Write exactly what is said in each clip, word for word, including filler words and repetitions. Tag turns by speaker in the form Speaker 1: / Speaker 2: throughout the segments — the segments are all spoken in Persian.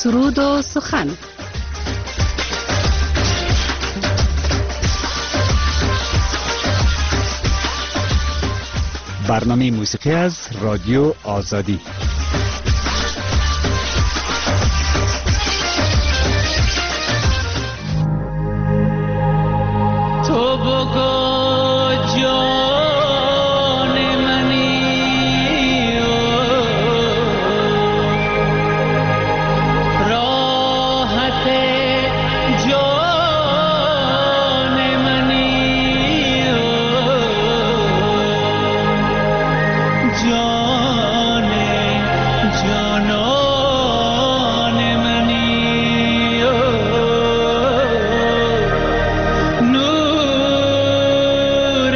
Speaker 1: سرود و سخن.
Speaker 2: برنامه موسیقی از رادیو آزادی.
Speaker 3: تو بگو جان منی راحت جان منی جان جانان منی نور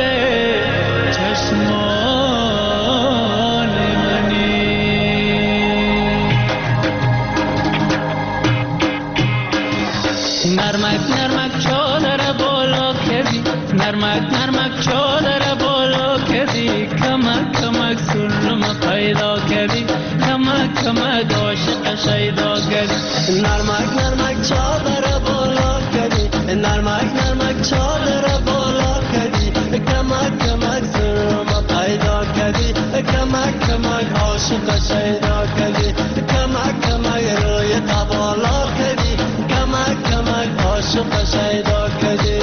Speaker 3: چشمان منی نرمک نرمک چادر بالا کردی نرمک نرمک چادر بالا کردی کمک کمک سلم پیدا کردی کمک کمک عاشق شیدا کردی
Speaker 4: نرمک نرمک چادر بالا کردی نرمک نرمک چادر بالا کردی کمک کمک سلم پیدا کردی کمک کمک عاشق شیدا کردی کمک کمک روی بالا کردی کمک کمک عاشق شیدا کردی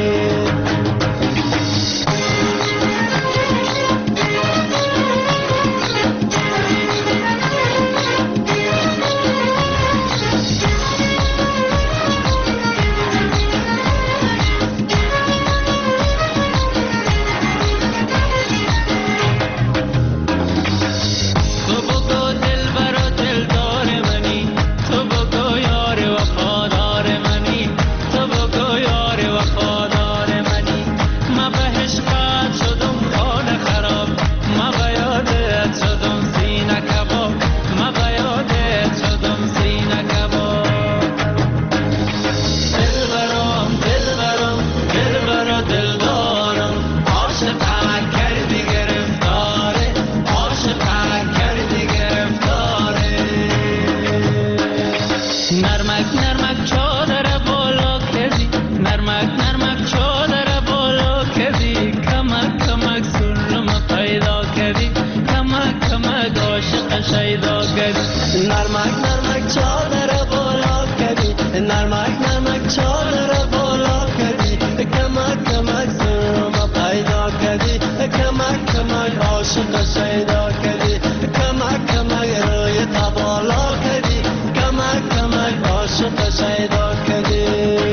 Speaker 4: نرمک نرمک چادر بالا کردی نرمک نرمک چادر بالا کردی کمک کمک سرم پیدا کردی کمک کمک عاشق شیدا کردی کمک کمک روی بالا کردی کمک کمک عاشق شیدا کردی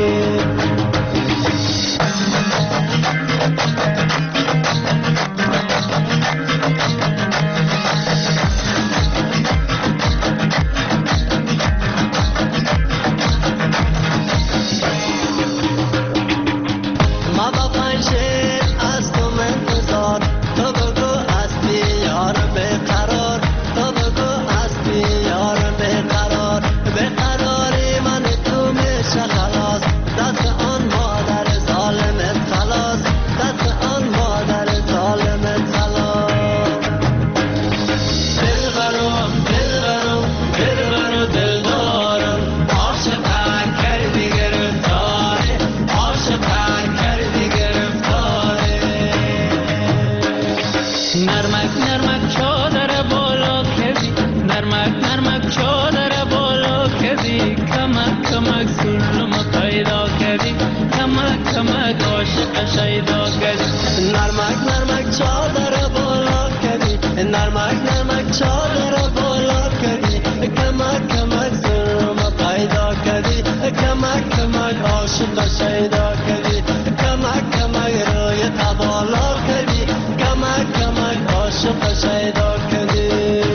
Speaker 4: نرمک نرمک چادر بالا کردی نرمک نرمک چادر بالا کردی کمک کمک سرم پیدا کردی کمک کمک عاشق شیدا کردی کمک کمک روی بالا کردی کمک کمک عاشق شیدا کردی.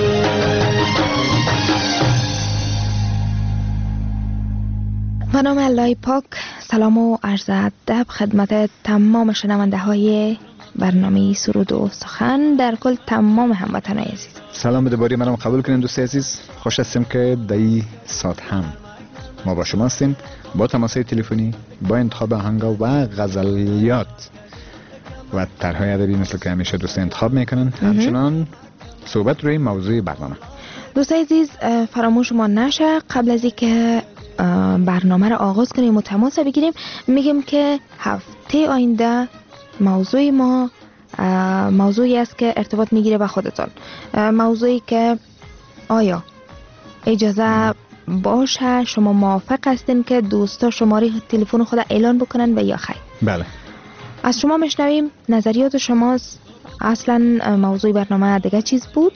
Speaker 5: به نام الله پاک، سلام و عرض ادب خدمت تمام شنونده های برنامه سرود و سخن در کل تمام هموطنان عزیز.
Speaker 2: سلام دوباره منم قبول کنید دوست عزیز. خوش هستیم که در این ساعت هم ما با شما هستیم با تماس‌های تلفنی، با انتخاب آهنگا و غزلیات و طرح‌های ادبی مثل که همیشه دوست انتخاب میکنن. همچنان صحبت روی موضوع برنامه.
Speaker 5: دوستای عزیز فراموش ما نشه قبل از اینکه برنامه را آغاز کنیم و تماس بگیریم میگیم که هفته آینده موضوع ما موضوعی است که ارتباط میگیره با خودتان، موضوعی که آیا اجازه باشه شما موافق هستین که دوستا شماره تلفن خود اعلان بکنن و یا خیر؟
Speaker 2: بله.
Speaker 5: از شما میشنویم، نظریات شماست. اصلا موضوع برنامه دیگه چیز بود،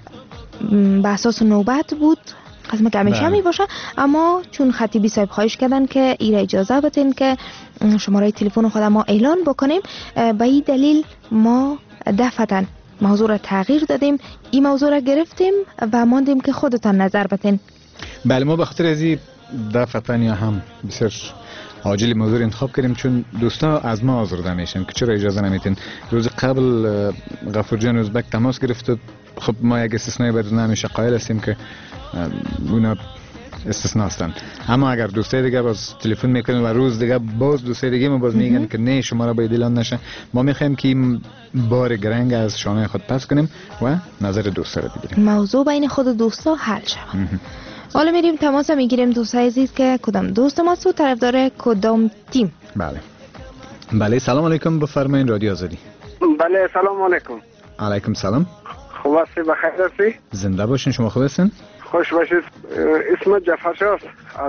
Speaker 5: به اساس نوبت بود قسم که همیشه می باشه، اما چون خطیبی صاحب خواهش کردن که ایره اجازه بدین که شماره تلفن خود ما اعلان بکنیم، به این دلیل ما دفعتاً موضوع را تغییر دادیم، این موضوع را گرفتیم و ماندیم که خودتان نظر بدین.
Speaker 2: بله، ما به خاطر از این دفعتاً یا هم بسیار عاجل موضوع انتخاب کردیم چون دوستا از ما آزرده میشن که چرا اجازه نمیتین. روز قبل غفور جان ازبک تماس گرفت، خب ما یک استثنایی بر نمیشه قائل هستیم که اونا استثناء هستن، اما اگر دوستای دیگه باز تلفن میکنن و روز دیگه باز دوستای دیگه ما باز میگن که نه شما را باید اعلان نشه، ما میخوایم که این بار گرنگ از شانه خود پس کنیم و نظر دوستا را بگیریم،
Speaker 5: موضوع بین خود دوستا حل شود. حالا میریم تماس میگیریم دوستای عزیز که کدام دوست ما سو طرفدار کدام تیم.
Speaker 2: بله بله. سلام علیکم، بفرمایید رادیو آزادی.
Speaker 1: بله سلام علیکم.
Speaker 2: علیکم سلام.
Speaker 1: خوب هستی؟ بخیر هستی؟
Speaker 2: زنده باشین. شما خوب هستین؟
Speaker 1: خوش باشید. اسم جعفرشاه است از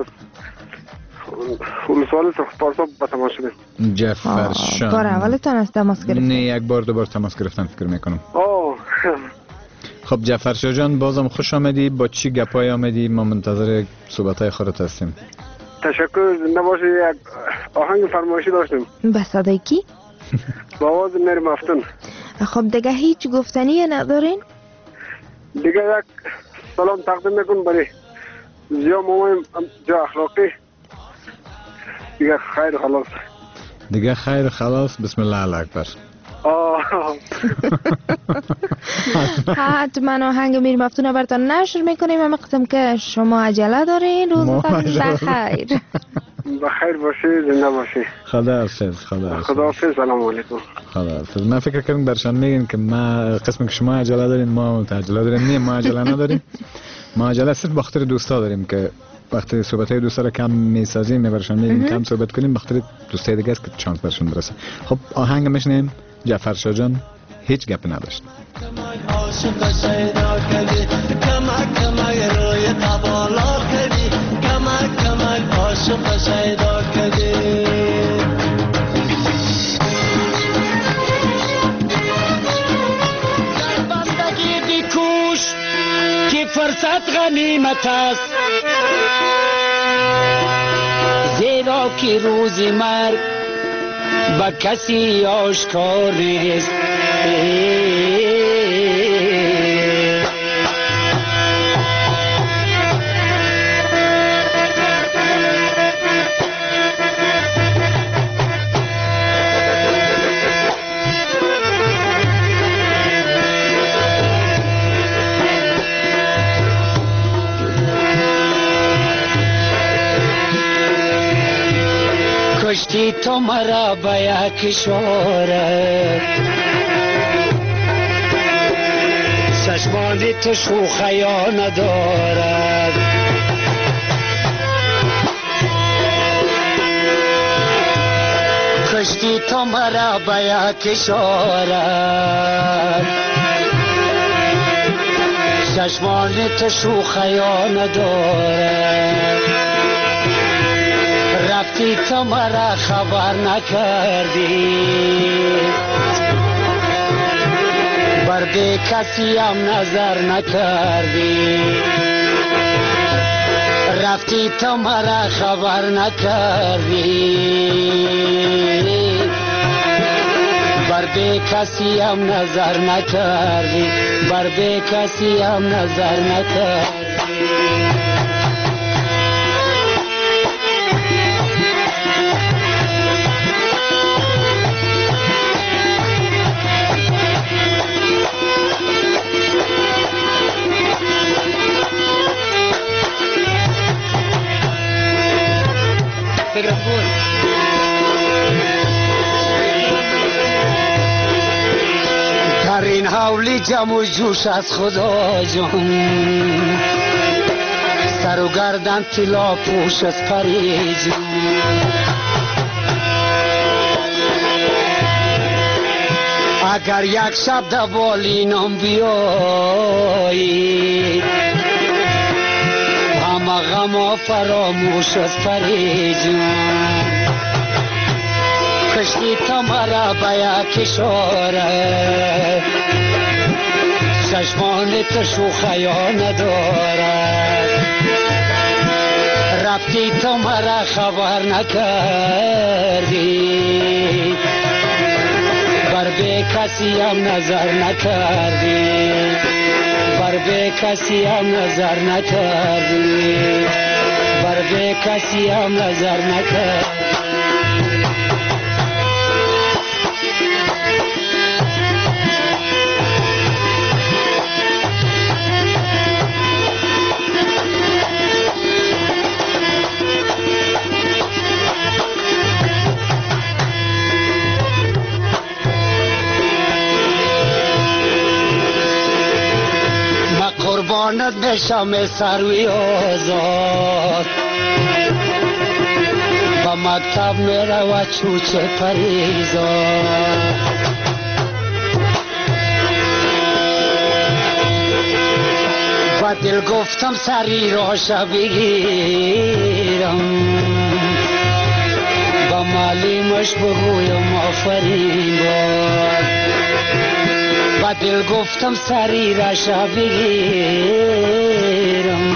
Speaker 1: ولسوالی سرخپارسا به تماس شدیم.
Speaker 2: جعفرشاه
Speaker 5: بار اولتان است تماس گرفتیم؟
Speaker 2: نه، یک بار دو بار تماس گرفتم فکر میکنم.
Speaker 1: اوه
Speaker 2: خب جعفرشاه جان بازم خوش آمدی. با چی گپای آمدی؟ ما منتظر صحبت‌های خودت هستیم.
Speaker 1: تشکر. زنده باشی. یک آهنگ فرمایشی داشتیم.
Speaker 5: به صدای کی؟
Speaker 1: با آواز میر مفتون.
Speaker 5: خب دیگه هیچ گفتنی ندارین؟
Speaker 1: دیگه یک سلام تقدیم میکن برای زیا مامان جا اخلاقی. دیگه خیر خلاص.
Speaker 2: دیگه خیر خلاص. بسم الله الله اکبر.
Speaker 5: حتما آهنگ میر مفتون براتون نشر میکنیم. همه قسم که شما عجله دارین. روزتان بخیر.
Speaker 1: بخیر باشی. زنده باشی.
Speaker 2: خدا حافظ. خدا حافظ.
Speaker 1: خدا حافظ. سلام علیکم.
Speaker 2: خدا حافظ. من فکر کردم برشان میگن که ما قسم که شما عجله دارین ما عجله داریم. نه، ما عجله نداریم. ما عجله صرف به خاطر دوستا داریم که وقتی صحبت‌های دوستا رو کم میسازیم میبرشان میگیم کم صحبت کنیم، به خاطر دوستای دیگه است که چانس برشون برسه. خب آهنگ میشنیم. جعفرشاه جان هیچ گپ نداشت.
Speaker 4: عاشق شیدا کردی کمک کمک روی قبالا کردی کمک کمک عاشق شیدا کردی
Speaker 3: در بندگی بیکوش که فرصت غنیمت است، زیرا که روز مرگ با کسی آشکار نیست. کشتی تو مرا به یک اشاره، چشمان تو شوخیا ندارد، کشتی تو مرا به یک اشاره، چشمان تو شوخیا ندارد، رفتی تو مرا خبر نکردی، بر به کسی هم نظر نکردی، رفتی تو مرا خبر نکردی، بر به کسی هم نظر نکردی، بر به کسی هم نظر نکردی. در این
Speaker 6: حولی جمع و جوش از خدا جان، سر و گردن طلا پوش از پری جان. اگر یک شب در بالینم بیایی، همه غم فراموش از پری جان. کشتی تا مرا به یک اشاره، چشمان تو شوخیا ندارد. رفتی تو مرا خبر نکردی، بر به کسی هم نظر نکردی، بر به کسی هم نظر نکردی، بر به کسی هم نظر نکردی. قربانت بشم سروی آزاد، با مکتب میره و چوچه پریزاد. با دل گفتم سری راشه بگیرم، با معلیمش بگویم آفرین باد. با دل گفتم سری راشه بگیرم،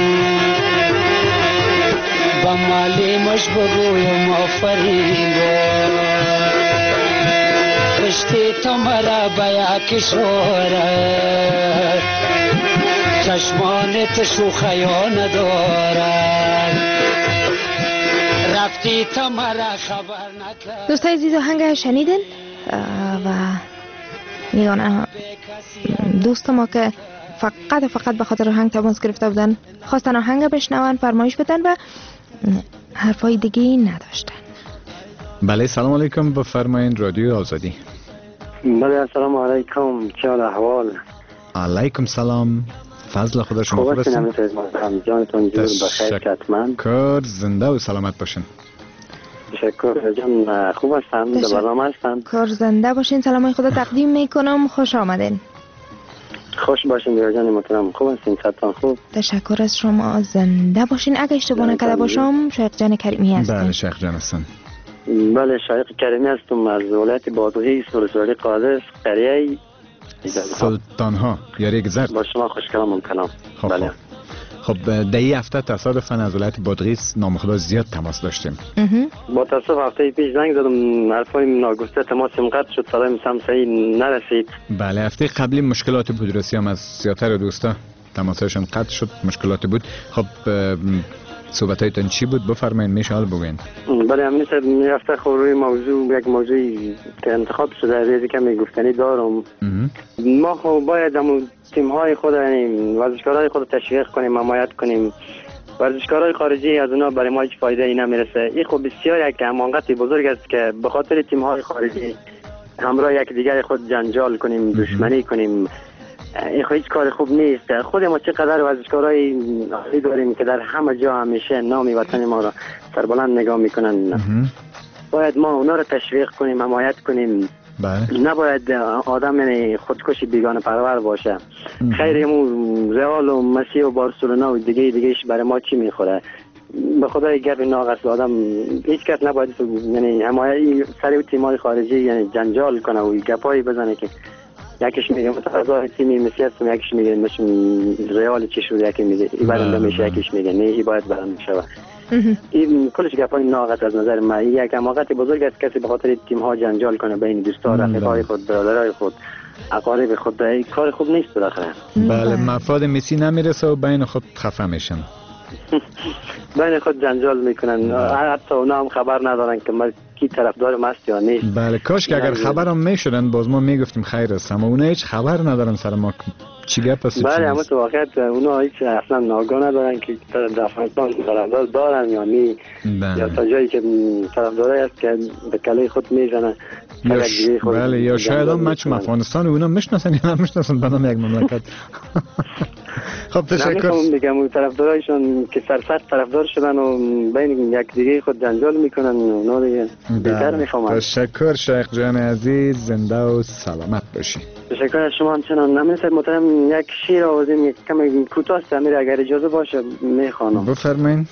Speaker 6: با معلیمش بگویم آفرین باد. کشتی تو مرا به یک اشاره، چشمان تو شوخیا ندارد. رفتی تو مرا خبر نکرد.
Speaker 5: دوستای عزیز آهنگ شنیدین و میگن دوست ما که فقط فقط به خاطر آهنگ تماس گرفته بودن، خواستن آهنگ بشنون، فرمایش بدن و حرفای دیگه نداشتن.
Speaker 2: بله سلام علیکم، بفرمایید رادیو آزادی.
Speaker 7: بله سلام علیکم، چه حال احوال؟
Speaker 2: علیکم سلام، فضل خدا شما خوب هستین؟
Speaker 7: خوب جانتون جور بخیر حتما.
Speaker 2: کار زنده و سلامت باشین.
Speaker 7: تشکر جان، خوب هستم، در برنامه هستم.
Speaker 5: کار زنده باشین، سلامای خدا تقدیم میکنم، خوش آمدین.
Speaker 7: خوش باشین دیار جان محترم، خوب هستین؟ صحتتان خوب؟
Speaker 5: تشکر از شما، زنده باشین. اگه اشتباه نکرده باشم شایق جان کریمی هستین.
Speaker 2: بله شایق جان هستم.
Speaker 7: بله شایق کریمی هستم از ولایت بادغیس، ولسوالی قادس، قریه
Speaker 2: سلطان ها یاری گذرد.
Speaker 7: با شما خوش کلام کلام.
Speaker 2: خب بله. خب در این هفته تصادفاً از ولایت بادغیس نامخدا زیاد تماس داشتیم.
Speaker 7: با تاسف هفته پیش زنگ زدم، حرفای ناگفته تماسم قطع شد، صدایم سم صحیح نرسید.
Speaker 2: بله هفته قبلی مشکلات بود، رسی هم از زیادتر دوستا تماسشون قطع شد، مشکلات بود. خب صحبتایتون چی بود؟ بفرمایید میشه حال بگوین.
Speaker 7: بله همین صد میرفته خوروی موضوع یک موضوعی که انتخاب شده ریزی که میگفتنی دارم. ما خب باید همون تیم های خود، یعنی ورزشکارهای خود تشویق کنیم، حمایت کنیم. ورزشکارهای خارجی از اونا برای ما هیچ فایده ای نمیرسه. این خب بسیار یک حماقت بزرگ است که به خاطر تیم های خارجی همراه یک دیگر خود جنجال کنیم، دشمنی کنیم. این خب هیچ کار خوب نیست. خود ما چقدر ورزشکارای عالی داریم که در همه جا همیشه نام وطن ما را سربلند نگاه میکنن. باید ما اونا را تشویق کنیم، حمایت کنیم.
Speaker 2: بله.
Speaker 7: نباید آدم یعنی خودکشی بیگانه پرور باشه. خیر امو رئال و مسی و بارسلونا و دیگه دیگهش برای ما چی میخوره؟ به خدای گپ ناقص آدم هیچ کس نباید یعنی حمایت سر تیم‌های خارجی یعنی جنجال کنه و گپایی بزنه که یکیش میگه متقاضی تیمی مسی هستم، یکیش میگه مش رئال چی شد، یکی میگه این برنده میشه، یکیش میگه نه این باید برنده شه. این کلش گپای ناقص از نظر من. یک حماقت بزرگ است کسی به خاطر تیم ها جنجال کنه بین دوستا، رفیقای خود، برادرای خود، اقارب خود. این کار خوب نیست بالاخره.
Speaker 2: بله مفاد مسی نمیرسه و بین خود خفه میشن.
Speaker 7: بین خود جنجال میکنن، حتی اونا هم خبر ندارن که ما کی طرفدار ماست یا نیست.
Speaker 2: بله کاش که اگر خبرم میشدن باز ما میگفتیم خیر است، اما اونا هیچ خبر ندارن سر ما چی گپ است.
Speaker 7: بله اما تو واقعیت اونا هیچ اصلا ناگاه ندارن که طرفدار طرفدار دارن یا نی، یا تا جایی که طرفدارای است که به کله خود میزنن.
Speaker 2: یا ش... بله یا شاید هم مچم افغانستان و اونا میشناسن یا نمیشناسن بنام یک مملکت. خب تشکر.
Speaker 7: نمیخوام بگم اون طرفدارایشون که سرسخت طرفدار شدن و بین یک دیگه خود جنجال میکنن اونا دیگه بهتر میخوام.
Speaker 2: تشکر شیخ جان عزیز، زنده و سلامت باشی.
Speaker 7: تشکر از شما همچنان. نمیشه محترم یک شعر آوازیم یک کم کوتاه امیر اگر اجازه باشه میخوانم.
Speaker 2: بفرمایید.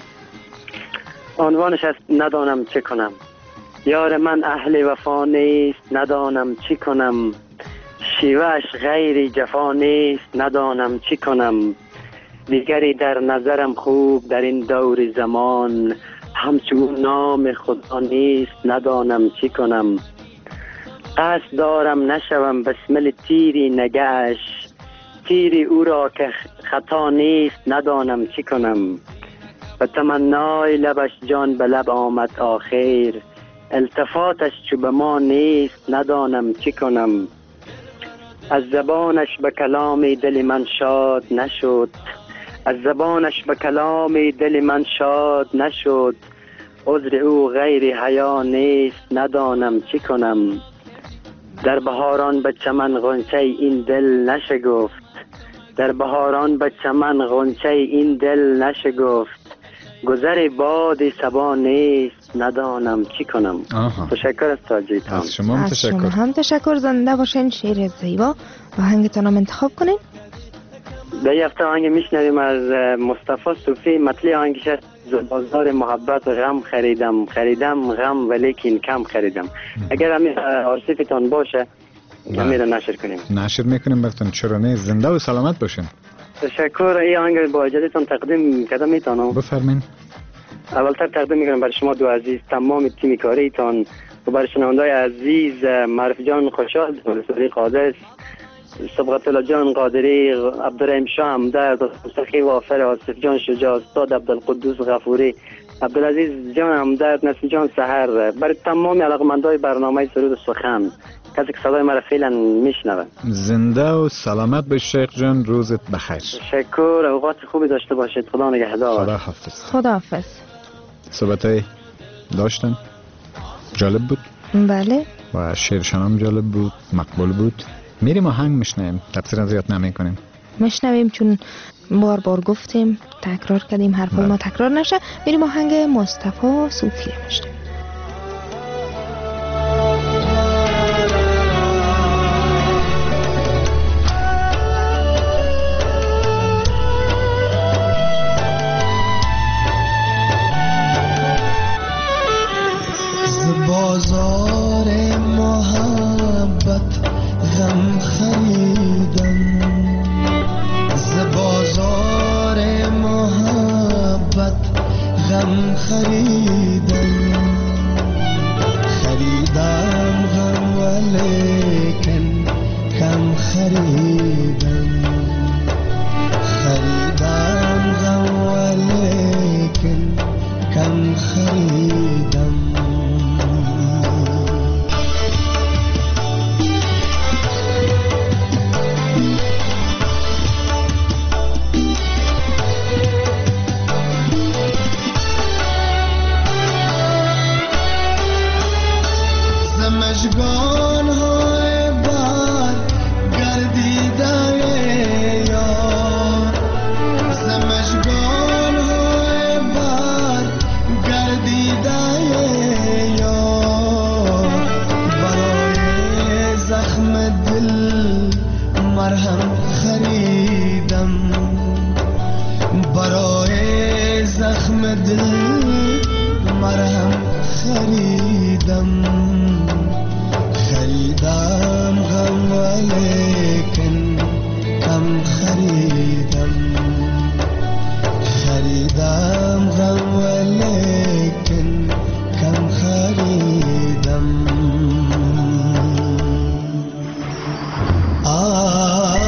Speaker 7: عنوانش است ندانم چه کنم. یار من اهل وفا نیست ندانم چی کنم، شیوهش غیر جفا نیست ندانم چی کنم، دیگری در نظرم خوب در این دور زمان، همچون نام خدا نیست ندانم چی کنم، قصد دارم نشوم بسمل تیری نگهش، تیری او را که خطا نیست ندانم چی کنم، و تمنای لبش جان به لب آمد آخر، التفاتش چو به ما نیست ندانم چی کنم، از زبانش به کلام دل من شاد نشد، از زبانش به کلام دل من شاد نشد، عذر او غیر حیا نیست ندانم چی کنم، در بهاران به چمن غنچه این دل نشگفت، در بهاران به چمن غنچه این دل نشگفت، گذر باد صبا نیست ندانم چی کنم.
Speaker 2: آها.
Speaker 7: تشکر از توجیهتان.
Speaker 2: از شما هم
Speaker 5: از
Speaker 2: تشکر.
Speaker 5: شما هم تشکر. زنده باشین. شعر زیبا و آهنگتون هم انتخاب کنین.
Speaker 7: در این هفته آهنگ میشنویم از مصطفی صوفی. مطلع آهنگش است بازار محبت غم خریدم خریدم غم ولیکن کم خریدم. اگر امیر آرسیفتان باشه امیر نشر کنیم.
Speaker 2: نشر میکنیم براتون، چرا نه. زنده و سلامت باشین.
Speaker 7: تشکر. این آهنگ با اجازهتون تقدیم کردم میتونم.
Speaker 2: بفرمایید.
Speaker 7: اولتر تقدیم میکنم برای شما دو عزیز، تمام تیم کاریتان و برای شنونده‌های عزیز معرف جان خوشحال، صدیق قادس، صبغت الله جان قادری، عبدالرحیم شاه همدرد، سخی وافر، آصف جان شجاع، استاد عبدالقدوس غفوری، عبدالعزیز جان همدرد، نسیم جان سحر، برای تمام علاقمندای برنامه سرود سخن، کسی که صدای مرا فعلا میشنوه.
Speaker 2: زنده و سلامت باش شیخ جان، روزت بخیر.
Speaker 7: تشکر. اوقات خوبی داشته باشید. خدا نگهدار.
Speaker 2: خدا حافظ.
Speaker 5: خدا حافظ.
Speaker 2: صحبتای داشتن جالب بود.
Speaker 5: بله.
Speaker 2: و شعرشان هم جالب بود، مقبول بود. میریم آهنگ میشنویم، تفسیر زیاد نمی کنیم،
Speaker 5: میشنویم چون بار بار گفتیم تکرار کردیم حرفای ما تکرار نشه. میریم آهنگ مصطفی صوفی میشنویم.
Speaker 8: بازار محبت غم خریدم، ز بازار محبت غم خریدم، خریدم غم ولیکن کم خریدم، خریدم غم ولیکن کم خریدم. مژگان های بر گردیده یار، ز مژگان های بر گردیده یار، برای زخم دل مرهم خریدم، برای زخم دل مرهم خریدم، خریدم غم ولیکن کم خریدم، خریدم غم ولیکن کم خریدم. آه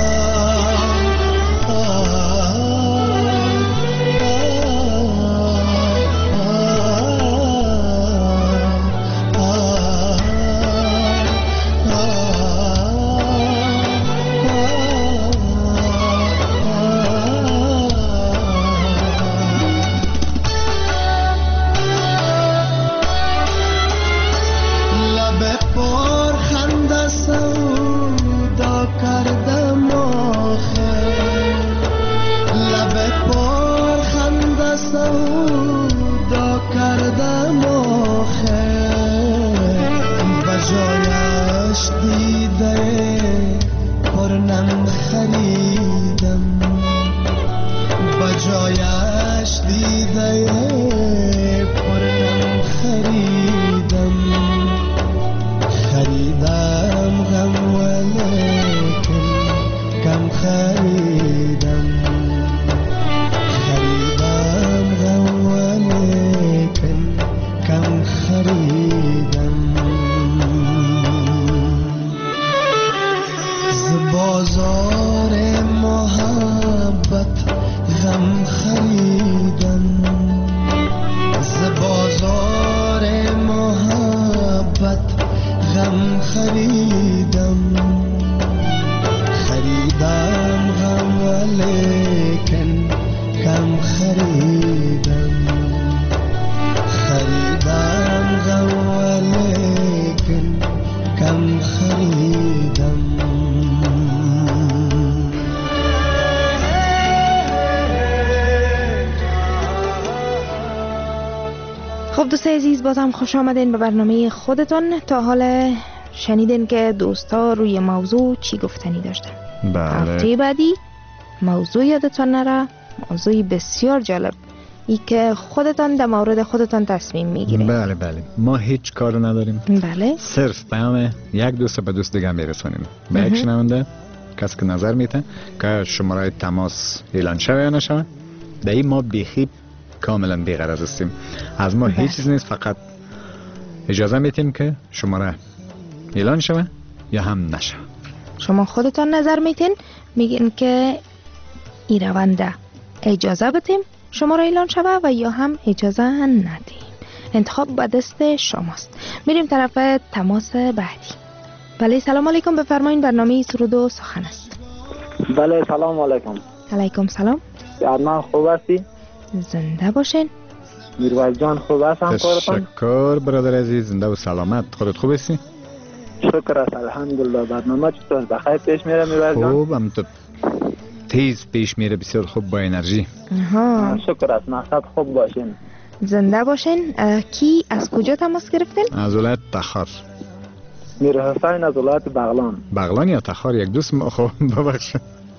Speaker 5: خب دوستای عزیز، باز هم خوش آمدین به برنامه خودتون. تا حالا شنیدین که دوستا روی موضوع چی گفتنی داشتن.
Speaker 2: بله.
Speaker 5: هفته بعدی موضوع یادتون نره، موضوعی بسیار جالب، ای که خودتان در مورد خودتان تصمیم میگیرین.
Speaker 2: بله بله، ما هیچ کارو نداریم،
Speaker 5: بله،
Speaker 2: صرف پیام یک دوست به دوست دیگه میرسونیم. به یک شنونده کسی که نظر میته که شماره تماس اعلان شوه یا نشوه، در این ما بیخی کاملا بی‌غرض هستیم. از ما هیچ چیز نیست، فقط اجازه میتیم که شماره اعلان شوه یا هم نشوه.
Speaker 5: شما خودتان نظر میتین، میگین که این رونده اجازه بتیم شماره اعلان شوه و یا هم اجازه ندیم. انتخاب به دست شماست. میریم طرف تماس بعدی. بله، سلام علیکم، بفرمایید. برنامه سرود و سخن است.
Speaker 9: بله، سلام علیکم.
Speaker 5: علیکم سلام.
Speaker 9: ارمان خوب هستی؟
Speaker 5: زنده باشین.
Speaker 9: میرویس جان خوب هست همکارتان؟
Speaker 2: تشکر برادر عزیز، زنده و سلامت. خودت خوب هستی؟
Speaker 9: شکر است، الحمدلله. برنامه چطور؟ بخیر پیش میره میرویس جان؟
Speaker 2: خوب، هم تو تیز پیش میره، بسیار خوب، با انرژی.
Speaker 5: آها،
Speaker 9: شکر است، مقصد خوب باشین.
Speaker 5: زنده باشین. کی از کجا تماس گرفتین؟
Speaker 2: از ولایت تخار.
Speaker 9: میر حسین از ولایت بغلان.
Speaker 2: بغلان یا تخار، یک دوست ما. خب ببخش.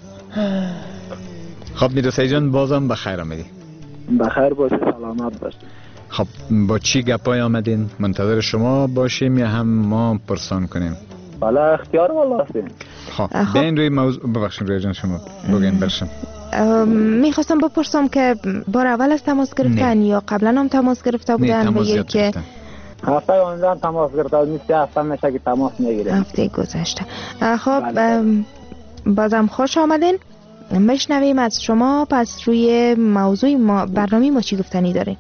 Speaker 2: خب میر حسین جان، بازم بخیر آمدی.
Speaker 9: بخیر باشی، سلامت باشی.
Speaker 2: خب با چی گپای آمدین؟ منتظر شما باشیم یا هم ما پرسان کنیم؟
Speaker 9: بله، اختیار والا هستیم.
Speaker 2: خب بین روی موضوع، ببخشید روی جان شما بگین برشم.
Speaker 5: میخواستم بپرسم که بار اول از تماس گرفتن
Speaker 2: نه.
Speaker 5: یا قبلا هم تماس گرفته بودن؟
Speaker 2: نه، تماس
Speaker 5: و که
Speaker 9: هفته آنجا تماس گرفته نیست، هفته میشه که تماس میگیره.
Speaker 5: هفته گذشته. خب بازم خوش آمدین. مشنویم از شما. پس روی موضوع ما برنامه ما چی گفتنی دارین؟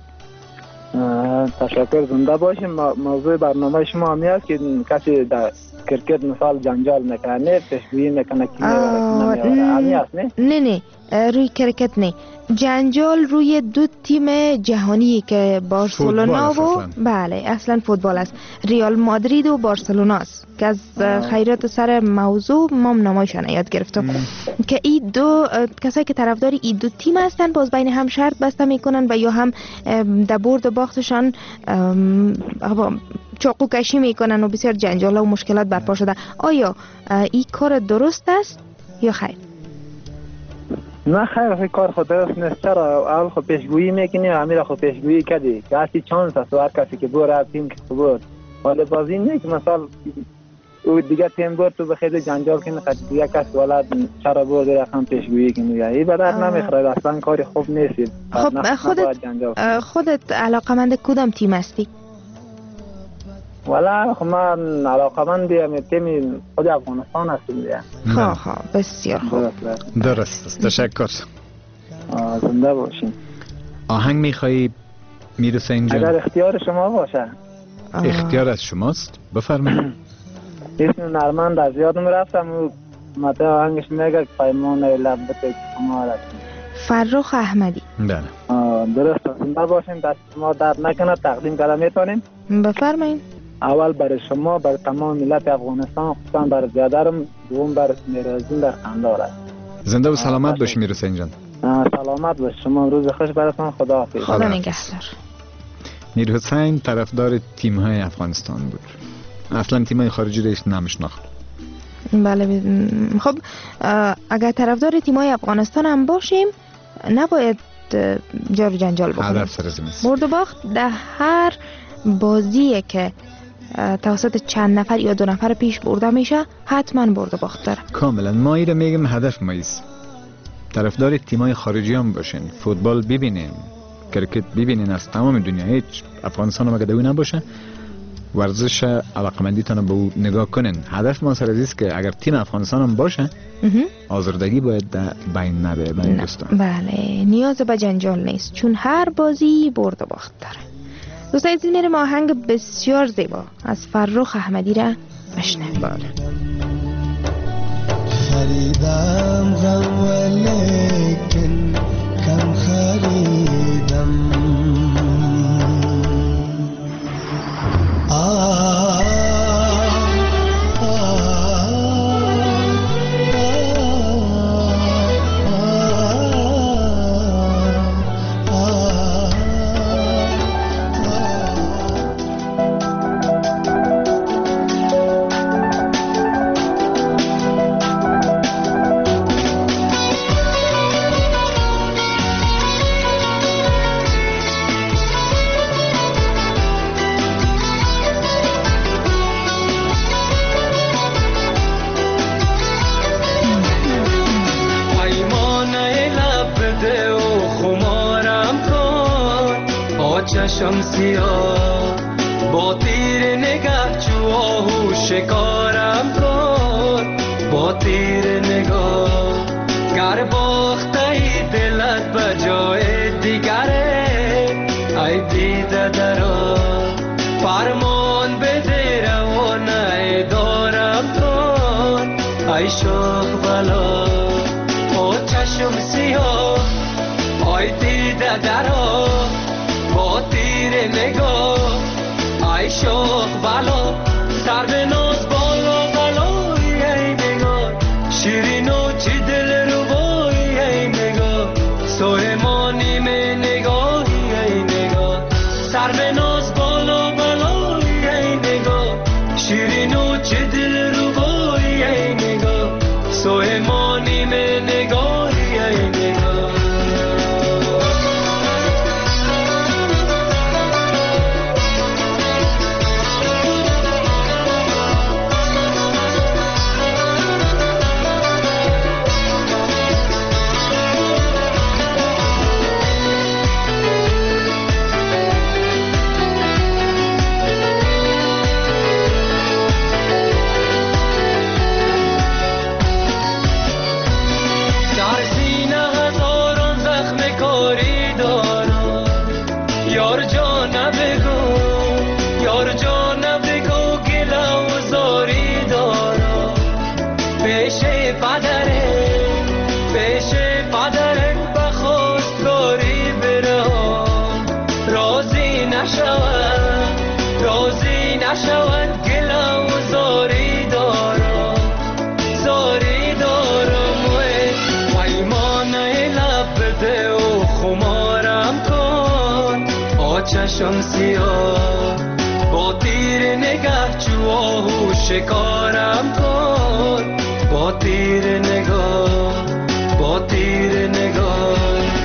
Speaker 9: تشکر، زنده باشیم. موضوع برنامه شما همی است که کسی در کرکت مثال جنجال میکنه، پیشگویی میکنه که همی است نه؟
Speaker 5: نه نه، روی کرکت نه، جنجال روی دو تیم جهانی که بارسلونا و بله اصلا فوتبال است، ریال مادرید و بارسلونا است که از خیرات سر موضوع ما نمایشان یاد گرفتم که این دو کسایی که طرفدار این دو تیم هستن باز بین هم شرط بسته میکنن و یا هم در برد و باختشان چاقو کشی میکنن و بسیار جنجال و مشکلات برپا شده. آیا این کار درست است یا خیر؟
Speaker 9: نه خیر، این کار خود درست نیست. چرا؟ اول خود پیشگویی میکنی و همین خود پیشگویی کردی که هستی چانس است و هر کسی که بور تیم که برد، ولی بازی نه که مثال او دیگه تیم برد تو بخیر جنجال کنی خود دیگه کسی ولد چرا برد رقم پیشگویی کنی، این به درد نمیخوره، اصلا کاری خوب نیست.
Speaker 5: خب خودت خودت علاقمند کدام تیم هستی؟
Speaker 9: والا خب من علاقمند تیم خود افغانستان هستم دیگه.
Speaker 5: خواه خواه، بسیار خوب،
Speaker 2: درست است. تشکر،
Speaker 9: زنده باشین.
Speaker 2: آهنگ میخوایی میر حسین جان؟
Speaker 9: اگر اختیار شما باشه.
Speaker 2: اختیار از شماست، بفرمایید.
Speaker 9: اسم نرمند از یادم رفتم و مته آهنگش میگه پیمان لبت شما رسید.
Speaker 5: فرخ احمدی.
Speaker 2: بله
Speaker 9: درست، زنده باشین، دست شما درد نکنه. تقدیم کردم میتونیم؟
Speaker 5: بفرمایید.
Speaker 9: اول برای شما، برای تمام ملت افغانستان، خصوصا برای زیادرم، دوم برای میرزین در خندار است.
Speaker 2: زنده و سلامت باشی میر حسین جان.
Speaker 9: سلامت باش شما، روز خوش براتون. خدا حافظ.
Speaker 5: خدا نگهدار.
Speaker 2: میر حسین طرفدار تیم های افغانستان بود، اصلا تیم های خارجی رو نمیشناخت.
Speaker 5: بله. خب اگر طرفدار تیم های افغانستان هم باشیم نباید جار جنجال بکنیم.
Speaker 2: هدف سرزمین است.
Speaker 5: برد و باخت در هر بازیه که توسط چند نفر یا دو نفر پیش برده میشه حتما برد و باخت داره.
Speaker 2: کاملا. ما ایره میگم هدف ما ایست طرفدار تیمای خارجی هم باشین، فوتبال ببینین، کرکت ببینین، از تمام دنیا. هیچ افغانستان هم اگه دوی نباشه ورزش علاقمندیتان به او نگاه کنین. هدف ما سر است که اگر تیم افغانستان هم باشه آزردگی باید در بین نبه بین دوستان.
Speaker 5: بله، نیاز به جنجال نیست چون هر بازی برد و باخت داره. دوستان عزیز، میریم آهنگ بسیار زیبا از فرخ احمدی را بشنویم.
Speaker 2: بله.
Speaker 8: خریدم غم ولیکن کم خریدم. آه
Speaker 4: چشم سیاه با تیر نگاه چو آهو شکارم کن با تیر نگاه گر باخته ای دلت به جای دیگره ای دیده درا فرمان بده روانه دارم کن ای شوق بلا با چشم سیاه ای دیده درا با تیر نگاه ای شوق بلا سر به ناز بالا بلای ای نگاه شیرین و چی دل رو بای ای نگاه سویمانی می نگاهی ای نگاه سر به ناز بالا بلای ای نگاه شیرین و چی دل رو بای ای نگاه سویمانی می نگاهی ای نگاه چشم سیاه با تیر نگاه چو آهو شکارم کن با تیر نگاه با تیر نگاه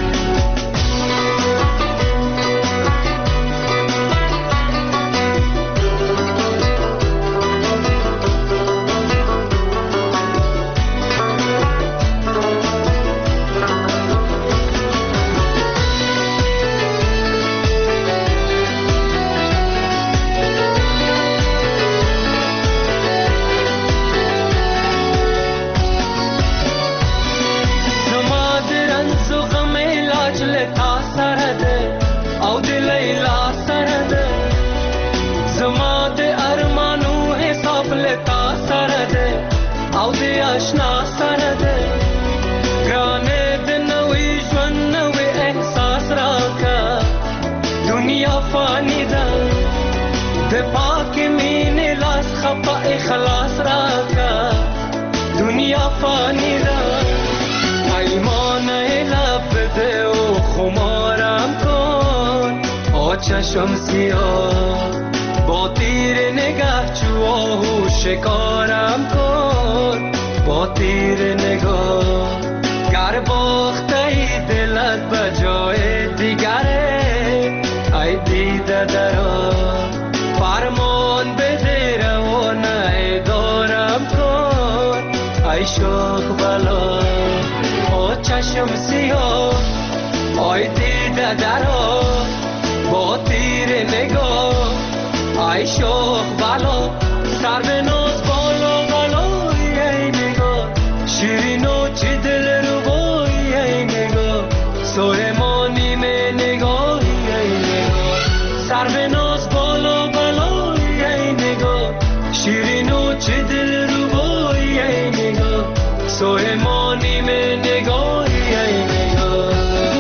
Speaker 4: آشنا سرده گرانه دنوی جون نوی احساس را که دنیا فانی ده ده پاک مین لاس خطا اخلاص را که دنیا فانی ده ایمان لب ده و خمارم کن آ چشم سیاه با تیر نگاه چو آهو شکارم کن با تیر نگاه گر باخته ای دلت به جای دیگره ای دیده درا فرمان بده روانه دارم کن ای شوق بلا با چشم سیاه ای دیده درا با تیر نگاه ای شوق بلا سر به ناز بالا بلای ای نگاه شیرین و چی دل رو بای ای نگاه سویمانی می نگاهی ای نگاه سر به ناز بالا بلای ای نگاه شیرین و چی دل رو بای ای نگاه سویمانی می نگاهی ای نگاه.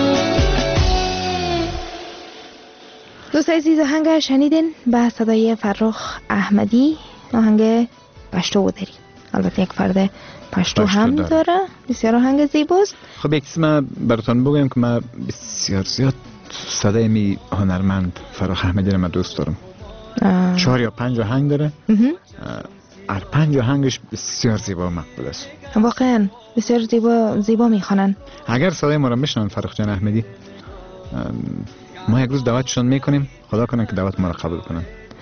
Speaker 5: دوست عزیز آهنگ شنیدین به صدای فرخ احمدی آهنگ پشتو و دری. البته یک فرد پشتو, پشتو هم داره. داره بسیار آهنگ زیباست.
Speaker 2: خب یک چیز من براتون بگم که من بسیار زیاد صدای می هنرمند فرخ احمدی رو من دوست دارم. آه. چهار یا پنج آهنگ داره. هر پنج آهنگش بسیار زیبا و مقبول است.
Speaker 5: واقعا بسیار زیبا زیبا میخوانن.
Speaker 2: اگر صدای ما رو میشنون فرخ جان احمدی ما یک روز دعوتشون میکنیم، خدا کنه که دعوت ما رو قبول کنن.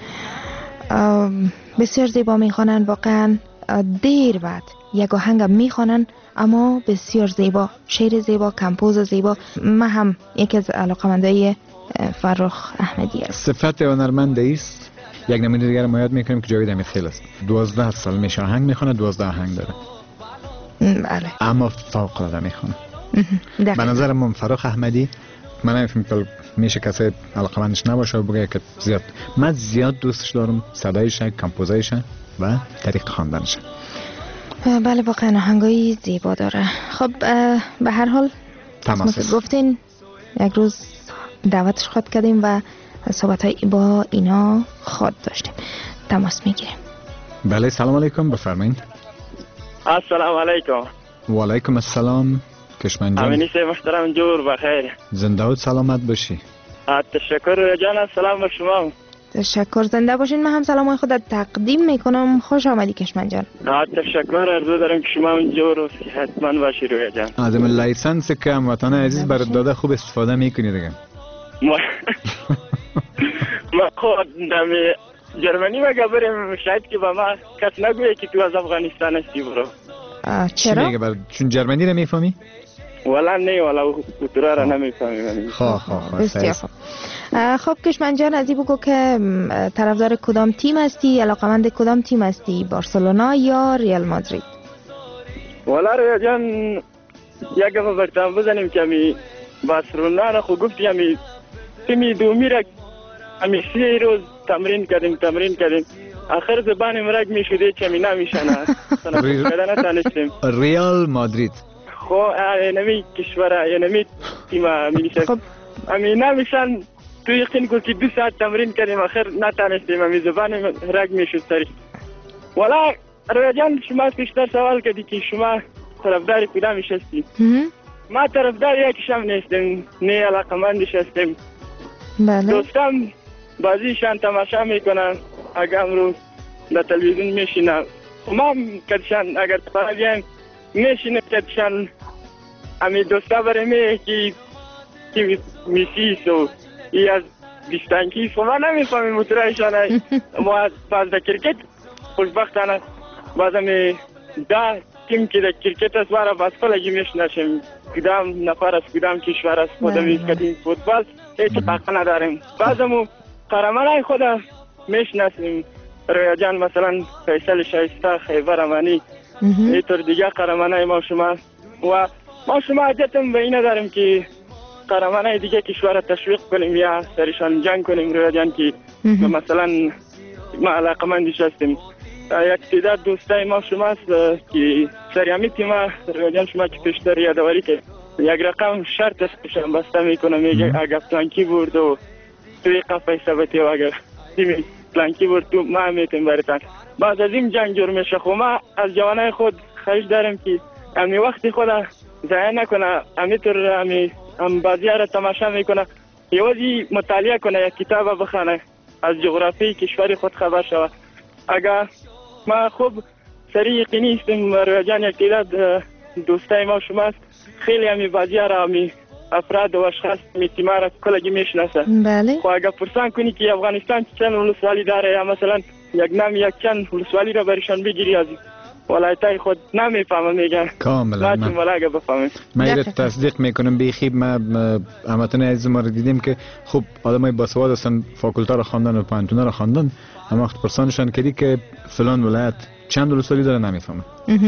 Speaker 5: بسیار زیبا میخوانن واقعا. دیر بعد یک آهنگ میخوانن اما بسیار زیبا، شعر زیبا، کمپوز زیبا. من هم یکی از علاقمندای فرخ احمدی است.
Speaker 2: صفت هنرمند است. یک نمونه دیگر ما یاد میکنیم که جاوید امیرخیل است. دوازده سال میشه آهنگ میخونه، دوازده آهنگ داره.
Speaker 5: بله.
Speaker 2: اما فوق العاده میخونه. به نظر من فرخ احمدی، من نمیفهمم میشه کسی علاقمندش نباشه و بگه که زیاد، من زیاد دوستش دارم، صدایش، کمپوزایش و طریق خواندنش.
Speaker 5: بله واقعا آهنگای زیبا داره. خب به هر حال
Speaker 2: تماس
Speaker 5: گفتین یک روز دعوتش خود کردیم و صحبت‌های با اینا خود داشتیم. تماس میگیریم.
Speaker 2: بله سلام علیکم، بفرمایید.
Speaker 10: السلام علیکم.
Speaker 2: و علیکم السلام کشمن جان.
Speaker 10: امینی سه محترم جور بخیر.
Speaker 2: زنده و سلامت باشی.
Speaker 10: تشکر جان، سلام به شما.
Speaker 5: تشکر، زنده باشین. من هم سلامای خودت تقدیم میکنم. خوش آمدی کشمن جان.
Speaker 10: تشکر، عرض دارم که شما اونجور و صحتمند باشی رویا جان.
Speaker 2: از این لایسنس که هموطن عزیز برات داده خوب استفاده میکنی دیگه.
Speaker 10: ما ما خود دمی جرمنی مگه بریم شاید که با ما کس نگویه که تو از افغانستان هستی برو.
Speaker 5: چرا؟
Speaker 2: چی میگه بر چون جرمنی رو میفهمی؟
Speaker 10: والا نه، والا کترا را نمیفهمی.
Speaker 2: خواه خواه خواه
Speaker 5: بسیار خوب. خب کشمن جان، از این بگو که طرفدار کدام تیم هستی؟ علاقمند کدام تیم هستی؟ بارسلونا یا ریال مادرید؟
Speaker 10: والا رویا جان یک دفعه برتان بزنیم که همی بارسلونا را خود گفتی همی تیمی دومی را همی سی روز تمرین کردیم تمرین کردیم آخر زبان مرگ می شده که همی نمیشنه سنفت نتانستیم.
Speaker 2: ریال مادرید
Speaker 10: خو نمی کشوره نمی تیم همی نیشن همی نمیشن. تو یقین کو که دو ساعت تمرین کردیم آخر نتانستیم همی زبان رگ می شد سری. والا رویا جان شما پیشتر سوال کردی که شما طرفدار کدامش هستی؟ ما طرفدار یکیشم نیستیم، نه علاقمندش هستیم.
Speaker 5: بله.
Speaker 10: دوستم بازیشان تماشا میکنن، اگر امروز در تلویزیون میشینن ما کدشان اگر پاگیم میشینه کدشان امی دوستا برمی که که میسیس و ای از دیستانکیس و ما نمیفهمیم مطرحشان. ما باز در کرکت خوشبختانه باز امی ده تیم که در کرکت است وارا باز کلگی میشنشیم کدام نفر است کدام کشور است خودمی کدیم فوتبال هیچ پاقه نداریم. بعضمو قهرمانای خود میشناسیم رویا جان، مثلا فیصل شایسته، خیبر امانی، اینطور دیگه قهرمانای ما شما و ما شما حاجتم به این نداریم که قهرمانای دیگه کشور تشویق کنیم یا سرشان جنگ کنیم رویا جان که مثلا ما علاقمندش هستیم. یک تعداد دوستای ما شماست که سریامی تیما رویا جان شما که پیشتر یادواری که یک رقم شرط استشان بسته میکنه میگه اگر پلانکی برد و توی قفای ثبتی و اگر تیمی پلانکی برد تو ما میتیم برتن. بعد از این جنگ جور میشه. خب ما از جوانای خود خواهش داریم که امی وقتی خود ضایع نکنه، امی طور امی هم بازی را تماشا میکنه یوازی مطالعه کنه، یک کتاب بخونه از جغرافی کشور خود خبر شود. اگر ما خوب سریع یقینی استیم رویا جان یک تعداد دوستای ما شماست خیلی همی بازی را همی افراد و اشخاص می تیما را کلگی میشناسه.
Speaker 5: بله.
Speaker 10: خب اگر پرسان کنی که افغانستان چند ولسوالی داره یا مثلا یک نام یک چند ولسوالی را برشان بگیری از ولایتای خود نمیفهمم میگن
Speaker 2: کاملا.
Speaker 10: ما ولا اگه بفهمم
Speaker 2: من ایره تصدیق میکنم بیخی. ما همتون عزیز ما رو دیدیم که خوب آدمای باسواد هستن، فاکولتا رو خواندن و پانتونا رو خواندن، اما وقت پرسانشان کردی که فلان ولایت چند ولسوالی داره نمیفهمم.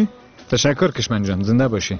Speaker 2: تشکر کشمن جان، زنده باشی.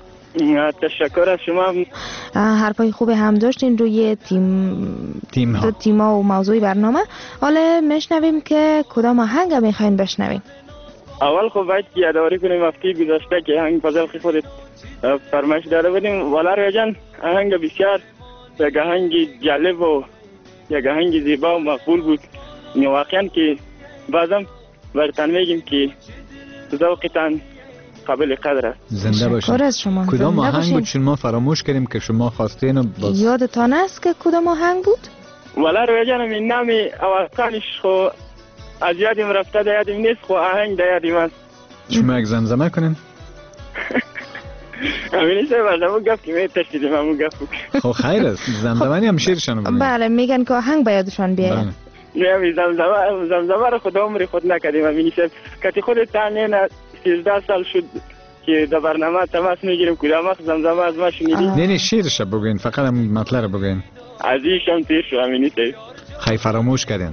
Speaker 10: تشکر از شما.
Speaker 5: حرفای خوب هم داشتین روی تیم
Speaker 2: تیم ها.
Speaker 5: تیما و موضوع برنامه. حالا میشنویم که کدام آهنگ میخواین بشنویم؟
Speaker 10: اول خب باید که یادآوری کنیم هفته گذشته که آهنگ فضل خودت فرمایش داده بودیم. والا رویا جان آهنگ بسیار یک آهنگ جالب و یک آهنگ زیبا و مقبول بود. واقعا که بعضم برتان میگیم که ذوقتان قابل قدر است.
Speaker 2: زنده باشین.
Speaker 5: شکر از شما.
Speaker 2: کدام آهنگ بود چون ما فراموش کردیم که شما خواستین و باز...
Speaker 5: یادتان است که کدام آهنگ بود؟
Speaker 10: والا رویا جان این نامی اواسطانش خو از یادیم رفته در یادیم نیست، خو آهنگ در یادیم است.
Speaker 2: شما یک زمزمه کنین؟
Speaker 10: امینی سه بردمو گفت که می تشتیدیم همون گفت.
Speaker 2: خب خیر است، زمزمه هم شیرشانو بگیم.
Speaker 5: بله میگن که آهنگ با یادشان بیاید.
Speaker 10: نه زمزمه زمزمه رو خود عمری خود نکردیم. امینی سه کتی خودت تانیه سیزده سال شد که در برنامه تماس میگیریم کدام وقت زمزمه از ما شنیدی؟
Speaker 2: نه نه شیرش بگین، فقط هم مطلع رو بگین.
Speaker 10: از ایشان پیر شو امینی سیف.
Speaker 2: خیلی فراموش کردین.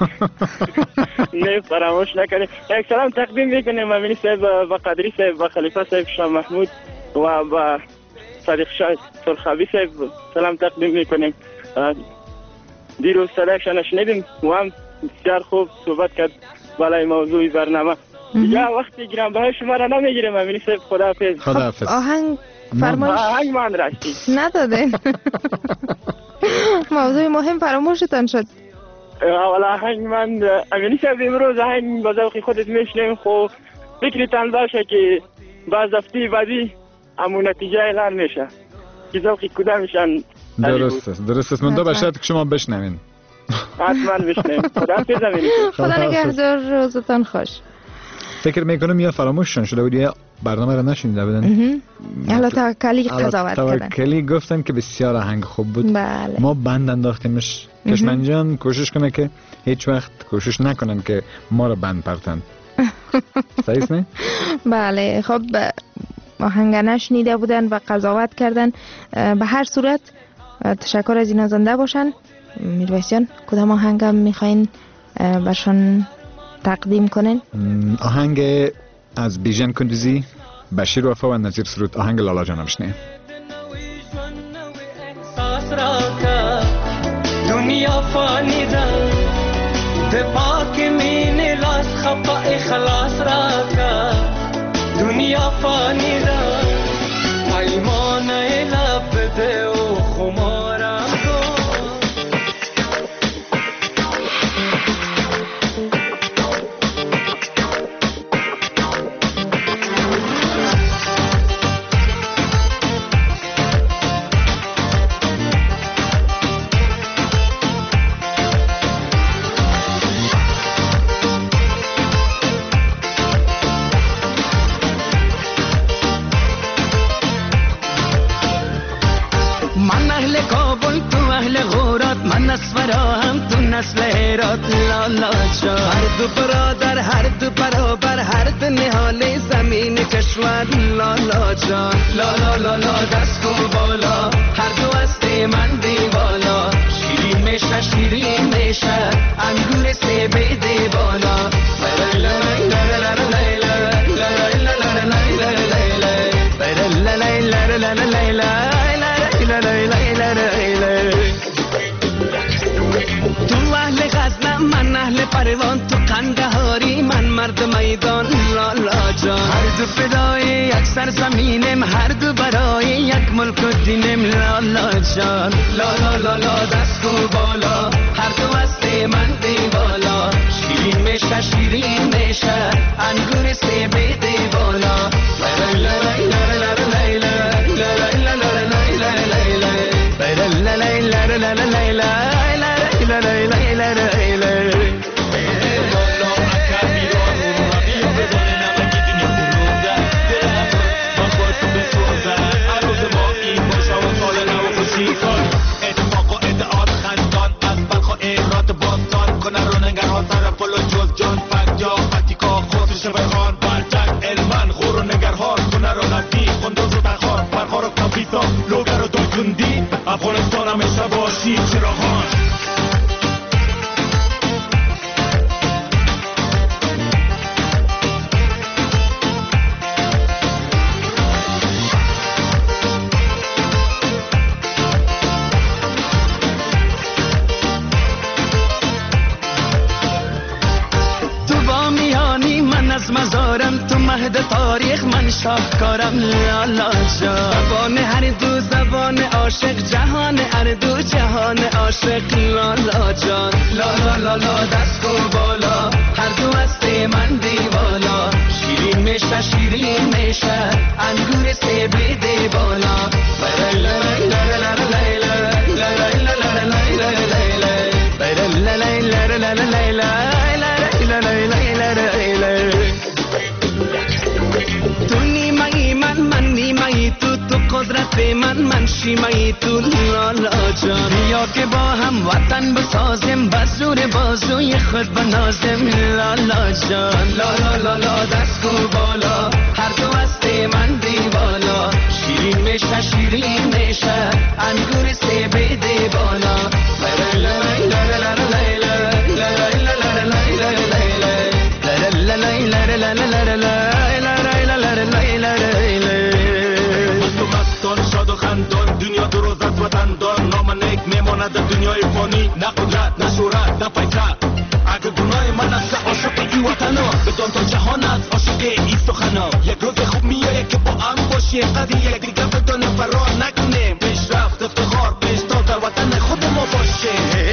Speaker 10: نه فراموش نکردیم. یک سلام تقدیم میکنیم امینی سیف و قدری سیف و خلیفه سیف شاه محمود و با صدیق شاه سرخابی سیف سلام تقدیم میکنیم. دیروز صدایشان شنیدیم و هم بسیار خوب صحبت کرد بالای موضوعی برنامه. یا وقتی گرانبهای شما را نمیگیریم امینی سیف. خداحافظ.
Speaker 2: خداحافظ.
Speaker 5: آهنگ فرمایش
Speaker 10: آهنگ من راستی
Speaker 5: ندادین. موضوع مهم فراموشتان شد.
Speaker 10: اول آهنگ من امینی سیف امروز آهنگ با ذوق خودت میشنیم. خب فکرتان باشه که باز هفته بعدی همون نتیجه اعلان میشه که ذوق کدامشان.
Speaker 2: درست است درست است. من دو بشرط که شما بشنوین.
Speaker 10: حتما بشنویم. خداحافظ امینی سیف.
Speaker 5: خدا نگهدار. روزتان خوش.
Speaker 2: فکر میکنم یا فراموششون شده بود یا برنامه را نشنیده بودن.
Speaker 5: حالا توکلی قضاوت کردن.
Speaker 2: توکلی گفتن که بسیار آهنگ خوب بود.
Speaker 5: بله.
Speaker 2: ما بند انداختیمش. کشمن جان کوشش کنه که هیچ وقت کوشش نکنن که ما را بند پرتن. صحیح است نه؟
Speaker 5: بله. خب آهنگ نشنیده بودن و قضاوت کردن. به هر صورت تشکر از اینا زنده باشن. میرویسیان کدام آهنگ هم میخواین برشان تقدیم کنین؟
Speaker 2: آهنگ از بیژن کندوزی، بشیر وفا و نظیر سرود. آهنگ لالا جانم شنه.
Speaker 4: دنیا فانی ده ده پاک مین لاس خفا اخلاص را که دنیا فانی ده پیمان لب ده و خمارم کن. من اسفرا هم تو نسل هرات لالا جان. هر دو برادر هر دو برابر هر دو نهال زمین کشور لالا جان. لالا لالا دست کو بالا هر دو است من دی بالا. شیرین میشه شیرین میشه انگور سیب دی بالا. من اهل پروان تو قندهاری من مرد میدان لالا جان. هر دو فدای یک سر زمینم هر دو برای یک ملک و دینم لالا جان. لالا لالا دست کو بالا هر دو است من دی بالا. شیرین میشه شیرین میشه انگور سیب دی بالا. افغانستان همیشه باشی چراغان. تو با میانی من از مزارم تو مهد تاریخ من شاهکارم لالا جان. زبان هر دو زبان عاشق جهان هر دو جهان عاشق لالا جان. لالا لالا دست کو بالا هر دو است من دی بالا. شیرین میشه شیرین میشه انگور سیب دی بالا. تو نیمه من من نیمه تو تو قدرت من من شیمه تو لالا جان. یا
Speaker 11: که با هم وطن بسازیم بزور بازوی خود بنازیم لالا جان لا لا لا لا دست کو بالا هر دو هست من دیوالا شیرین میشه شیرین میشه انگور سیب دیوالا لا لا لا لا لا
Speaker 12: دنیا دو روز از وطن دار نام نیک میماند دنیای فانی نه قدرت نه شهرت نه پیکر اگه گناه من است که عاشق این وطنا بدان تا جهان است عاشق این سخنا یک روز خوب میایه که با هم باشیم قدر یک دیگه بدان فرار نکنیم پیشرفت افتخار پیشتا در وطن خود ما باشیم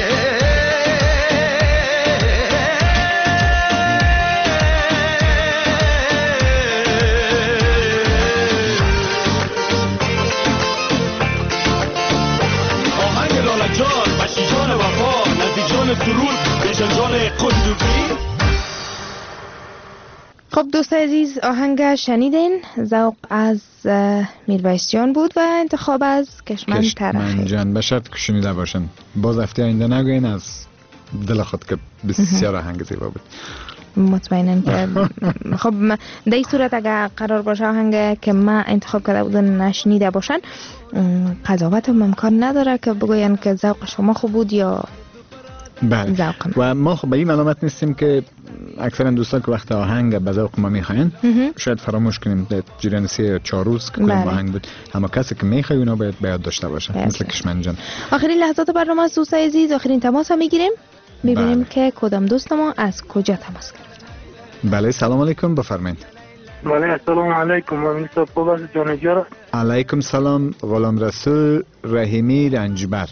Speaker 5: خب دوست عزیز آهنگ شنیدین ذوق از میرویس جان بود و انتخاب از کشمن ترخی
Speaker 2: کشمن بشرط که شنیده باشن باز هفته آینده نگوین از دل خود که بسیار آهنگ زیبا بود
Speaker 5: مطمئنم که خب در این صورت اگر قرار باشه آهنگ که من انتخاب کرده بودن نشنیده باشن قضاوت هم امکان نداره که بگوین که ذوق شما خوب بود یا
Speaker 2: بله و ما خب به این علامت نیستیم که اکثر دوستان که وقت آهنگ به ذوق ما میخواین شاید فراموش کنیم در جریان سه یا چهار روز که کدام آهنگ بود اما کسی که میخواد اونا باید به یاد داشته باشه بله. مثل کشمن جان
Speaker 5: آخرین لحظات برنامه از دوست عزیز آخرین تماس ها میگیریم ببینیم بله. که کدام دوست ما از کجا تماس گرفت.
Speaker 2: بله سلام علیکم بفرمایید.
Speaker 13: بله السلام علیکم من صاحب جان جان
Speaker 2: علیکم سلام غلام رسول رحیمی رنجبر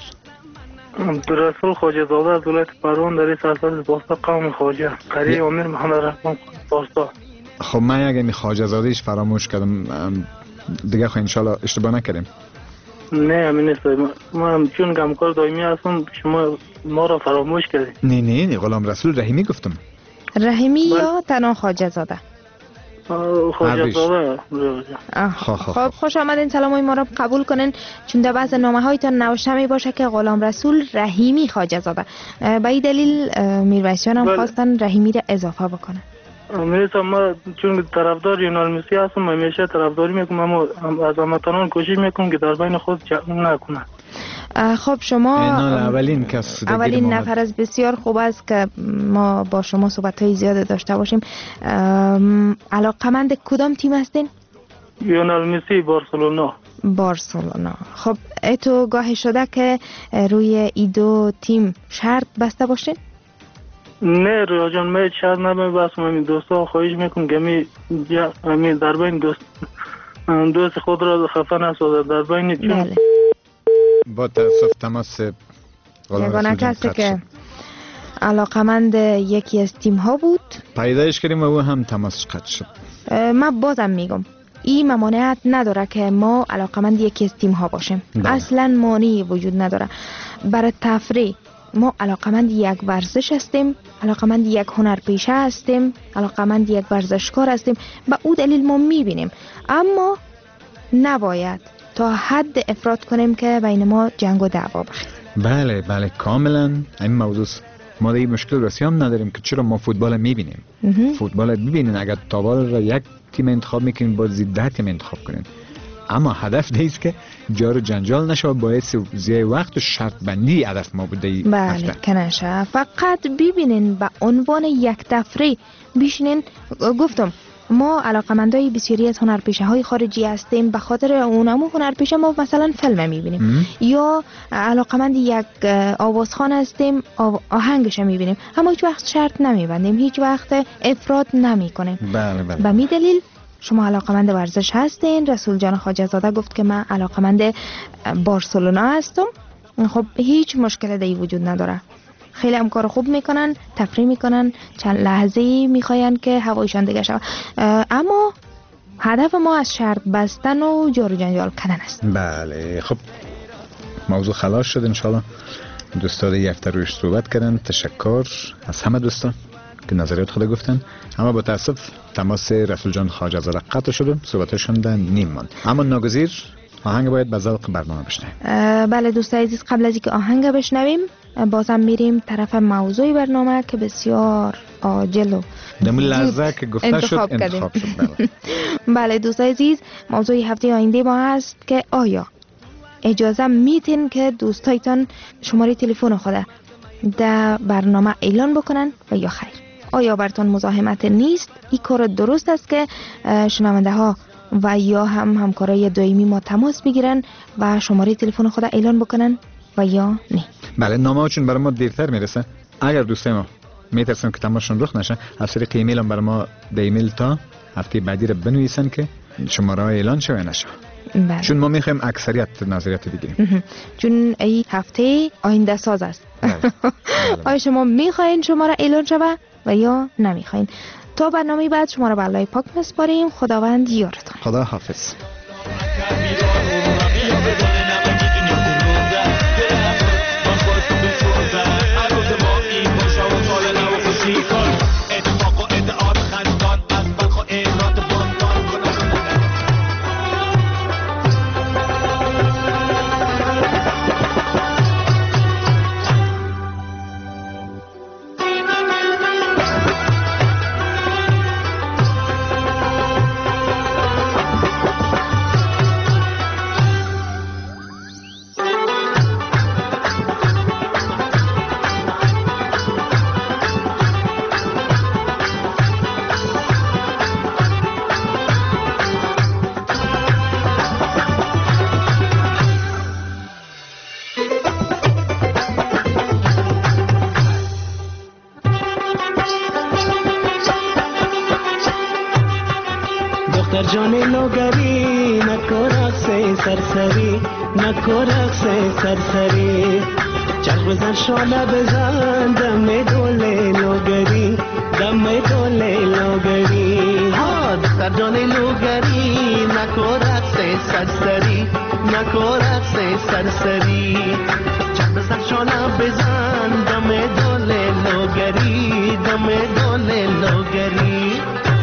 Speaker 13: رسول خواجه زاده از ولایت پروان در سرسبز باستا قوم خواجه قریه امیر محمد رحمان باستا.
Speaker 2: خب من اگه این خواجه زادهش فراموش کردم دیگه خب انشالله اشتباه نکردیم.
Speaker 13: نه همین نیست من چون همکار دائمی هستم شما ما را فراموش کردید.
Speaker 2: نه نه نه غلام رسول رحیمی گفتم.
Speaker 5: رحیمی یا تنها خواجه زاده؟
Speaker 13: خواجه زاده.
Speaker 5: خب خوش آمدین سلامای ما را قبول کنین چون در بعض نامه هایتان نوشته می باشه که غلام رسول رحیمی خواجه زاده به این دلیل میرویس جان هم خواستن رحیمی را اضافه بکنن.
Speaker 13: میرسم ما چون طرفدار یونال مسی هستم همیشه طرفداری میکنم اما از هموطنان کوشش میکنم که در بین خود جمع نکنن.
Speaker 5: خب شما
Speaker 2: اولین کس
Speaker 5: اولین نفر از بسیار خوب است که ما با شما صحبت های زیاد داشته باشیم. علاقمند کدام تیم هستین؟
Speaker 13: یونال مسی بارسلونا.
Speaker 5: بارسلونا. خب ایتو گاهی شده که روی ای دو تیم شرط بسته باشین؟
Speaker 13: نه رویا جان من شرط نمیبستم همین دوستا خواهش میکنم که همین در بین دوست دوست خود را خفه نسازد در بین چون
Speaker 5: بله.
Speaker 2: با تاسف تماس
Speaker 5: یگانه کسی که علاقمند یکی از تیم ها بود
Speaker 2: پیدایش کردیم و او هم تماسش قطع شد.
Speaker 5: من بازم میگم این ممانعت نداره که ما علاقمند یکی از تیم ها باشیم ده. اصلا مانعی وجود نداره. برای تفریح ما علاقمند یک ورزش هستیم، علاقمند یک هنرپیشه هستیم، علاقمند یک ورزشکار هستیم به او دلیل ما میبینیم اما نباید تا حد افراط کنیم که بین ما جنگ و دعوا بخیزه.
Speaker 2: بله بله کاملا این موضوع ما این مشکل رسی هم نداریم که چرا ما فوتبال میبینیم فوتبال ببینین اگر تابال را یک تیم انتخاب میکنین باید ده تیم انتخاب کنین اما هدف نیست که جار جنجال نشه و باعث زیای وقت و شرط بندی هدف ما بوده.
Speaker 5: بله که نشه فقط ببینین به عنوان یک تفریح بیشینین. گفتم ما علاقمندای بسیاری از هنرپیشه های خارجی هستیم به خاطر اونمو هنرپیشه ما مثلا فیلم میبینیم یا علاقمند یک آوازخوان هستیم آهنگش میبینیم اما هیچ وقت شرط نمیبندیم هیچ وقت افراط نمی کنیم.
Speaker 2: بله بله.
Speaker 5: به می دلیل شما علاقمند ورزش هستین. رسول جان خواجه زاده گفت که من علاقمند بارسلونا هستم. خب هیچ مشکل دیگه وجود نداره. خیلی هم کار خوب میکنن تفریح میکنن چند لحظه‌ای میخواین که هوایشان دیگه شود اما هدف ما از شرط بستن و جار و جنجال کردن است.
Speaker 2: بله خب موضوع خلاص شد انشالله دوستان یک هفته رویش صحبت کردن. تشکر از همه دوستان که نظریات خود گفتن اما با تاسف تماس رسول جان خواجه زاده قطع شد صحبتشون در نیم ماند اما ناگزیر آهنگ باید به ذوق برنامه بشنویم.
Speaker 5: بله دوستان عزیز، قبل از اینکه آهنگ بشنویم بازم میریم طرف موضوع برنامه که بسیار عاجل و
Speaker 2: دم لحظه که گفته شد
Speaker 5: انتخاب
Speaker 2: انتخاب شد. بله,
Speaker 5: بله دوستان عزیز، موضوع هفته آینده ما هست که آیا اجازه میتین که دوستایتان شماره تلفن خود در برنامه اعلان بکنن و یا خیر؟ آیا براتون مزاحمت نیست؟ این کار درست است که شنونده ها و یا هم همکارای دائمی ما تماس بگیرن و شماره تلفن خود اعلان بکنن و یا نه؟
Speaker 2: بله، نامه چون برای ما دیرتر میرسه. اگر دوستای ما میترسن که تماشاشون رخ نشه، از طریق ایمیل هم برای ما در ایمیل تا هفته بعدی رو بنویسن که شماره اعلان شه و نشه.
Speaker 5: بله.
Speaker 2: چون ما میخوایم اکثریت نظریات بگیریم.
Speaker 5: چون این هفته آینده ساز است.
Speaker 2: بله. بله.
Speaker 5: آیا شما میخواین شماره اعلان شوه و یا نمیخواین؟ تا برنامه بعد شما را به الله پاک میسپاریم. خداوند یارتان.
Speaker 2: خدا حافظ.
Speaker 4: جان لوگری نکو رقص سرسری نکو رقص سرسری چرخ بزن شانه بزن دم دوله لوگری دم دوله لوگری ها دختر جان لوگری نکو رقص سرسری نکو رقص سرسری چرخ بزن شانه بزن دم دوله لوگری دم دوله لوگری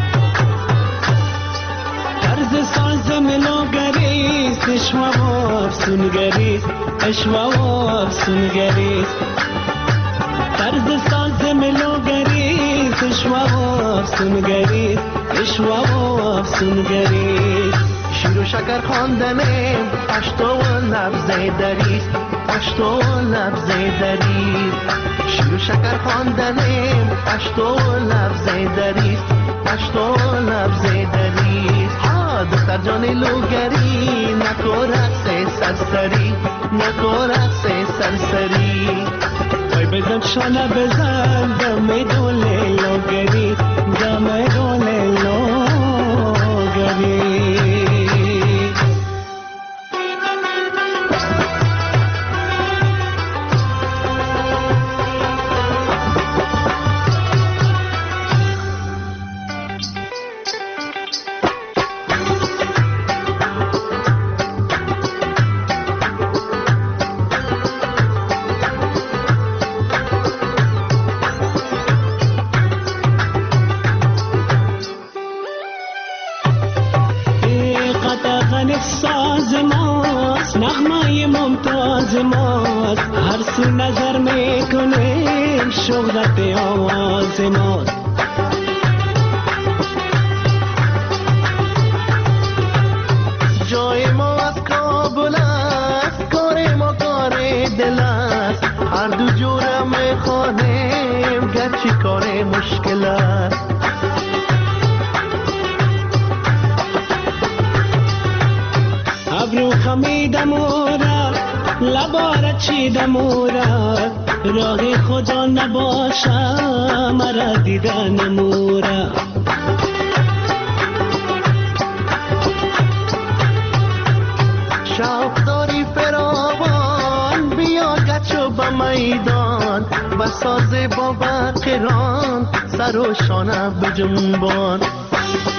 Speaker 4: سازم لوگریست اشوا و افسونگریست اشوا و افسونگریست طرز سازم لوگریست اشوا و افسونگریست اشوا و افسونگریست شیر و شکر خواندنه پشت و لبز دریست پشت و لبز دریست شیر و شکر خواندنه پشت و لبز دریست پشت و لبز دریست دختر جان لوگری نکو رقص سرسری نکو رقص سرسری پای بزن شانه بزن دم دوله لوگری دم دوله لوگری هر سو نظر میکنیم شهرت آواز ما جای ما از کابل است کار ما کار دل است هر دو جوره میخوانیم گرچه کار مشکل است ابرو خمیدم را لبارت چیدم را راه خدا نباشم مرا دیدن مورا شوق داری فراوان بیا گچو به میدان و ساز با بقران سر و شانه بجنبان